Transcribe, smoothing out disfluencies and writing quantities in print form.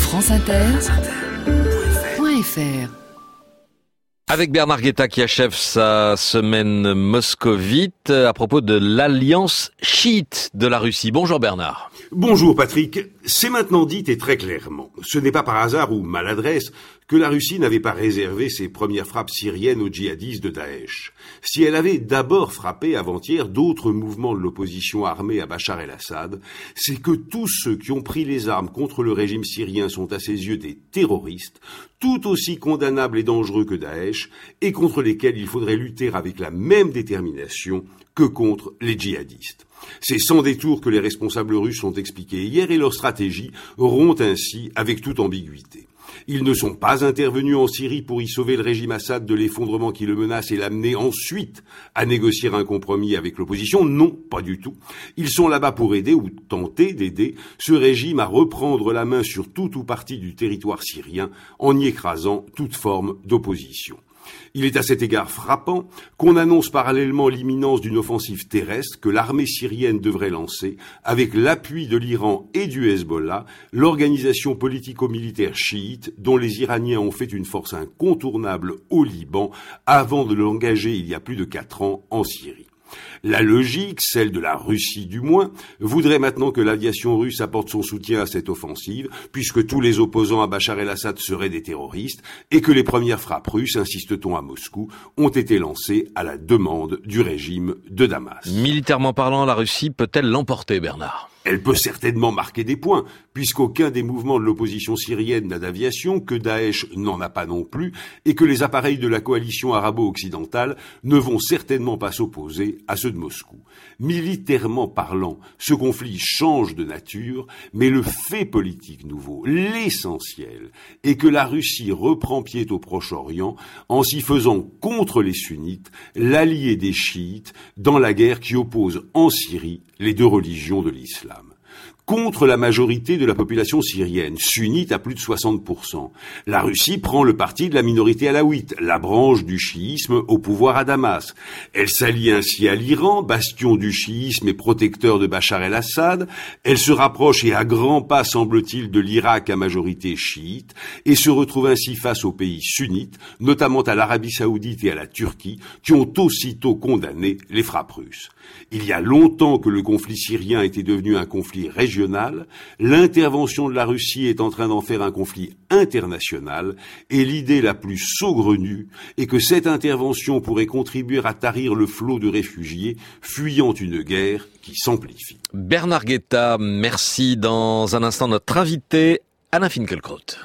franceinter.fr. Avec Bernard Guetta qui achève sa semaine moscovite à propos de l'alliance chiite de la Russie. Bonjour Bernard. Bonjour Patrick. C'est maintenant dit et très clairement. Ce n'est pas par hasard ou maladresse que la Russie n'avait pas réservé ses premières frappes syriennes aux djihadistes de Daesh. Si elle avait d'abord frappé avant-hier d'autres mouvements de l'opposition armée à Bachar el-Assad, c'est que tous ceux qui ont pris les armes contre le régime syrien sont à ses yeux des terroristes, tout aussi condamnables et dangereux que Daesh, et contre lesquels il faudrait lutter avec la même détermination que contre les djihadistes. C'est sans détour que les responsables russes ont expliqué hier et leur stratégie rompt ainsi avec toute ambiguïté. Ils ne sont pas intervenus en Syrie pour y sauver le régime Assad de l'effondrement qui le menace et l'amener ensuite à négocier un compromis avec l'opposition. Non, pas du tout. Ils sont là-bas pour aider ou tenter d'aider ce régime à reprendre la main sur tout ou partie du territoire syrien en y écrasant toute forme d'opposition. Il est à cet égard frappant qu'on annonce parallèlement l'imminence d'une offensive terrestre que l'armée syrienne devrait lancer avec l'appui de l'Iran et du Hezbollah, l'organisation politico-militaire chiite dont les Iraniens ont fait une force incontournable au Liban avant de l'engager il y a plus de 4 ans en Syrie. La logique, celle de la Russie du moins, voudrait maintenant que l'aviation russe apporte son soutien à cette offensive, puisque tous les opposants à Bachar el-Assad seraient des terroristes, et que les premières frappes russes, insiste-t-on à Moscou, ont été lancées à la demande du régime de Damas. Militairement parlant, la Russie peut-elle l'emporter, Bernard ? Elle peut certainement marquer des points, puisqu'aucun des mouvements de l'opposition syrienne n'a d'aviation, que Daesh n'en a pas non plus, et que les appareils de la coalition arabo-occidentale ne vont certainement pas s'opposer à ceux de Moscou. Militairement parlant, ce conflit change de nature, mais le fait politique nouveau, l'essentiel, est que la Russie reprend pied au Proche-Orient en s'y faisant contre les sunnites, l'allié des chiites, dans la guerre qui oppose en Syrie les deux religions de l'islam. Contre la majorité de la population syrienne, sunnite à plus de 60%. La Russie prend le parti de la minorité alaouite, la branche du chiisme au pouvoir à Damas. Elle s'allie ainsi à l'Iran, bastion du chiisme et protecteur de Bachar el-Assad. Elle se rapproche et à grands pas, semble-t-il, de l'Irak à majorité chiite et se retrouve ainsi face aux pays sunnites, notamment à l'Arabie saoudite et à la Turquie, qui ont aussitôt condamné les frappes russes. Il y a longtemps que le conflit syrien était devenu un conflit régional. L'intervention de la Russie est en train d'en faire un conflit international et l'idée la plus saugrenue est que cette intervention pourrait contribuer à tarir le flot de réfugiés fuyant une guerre qui s'amplifie. Bernard Guetta, merci. Dans un instant, notre invité, Anna Finkielkraut.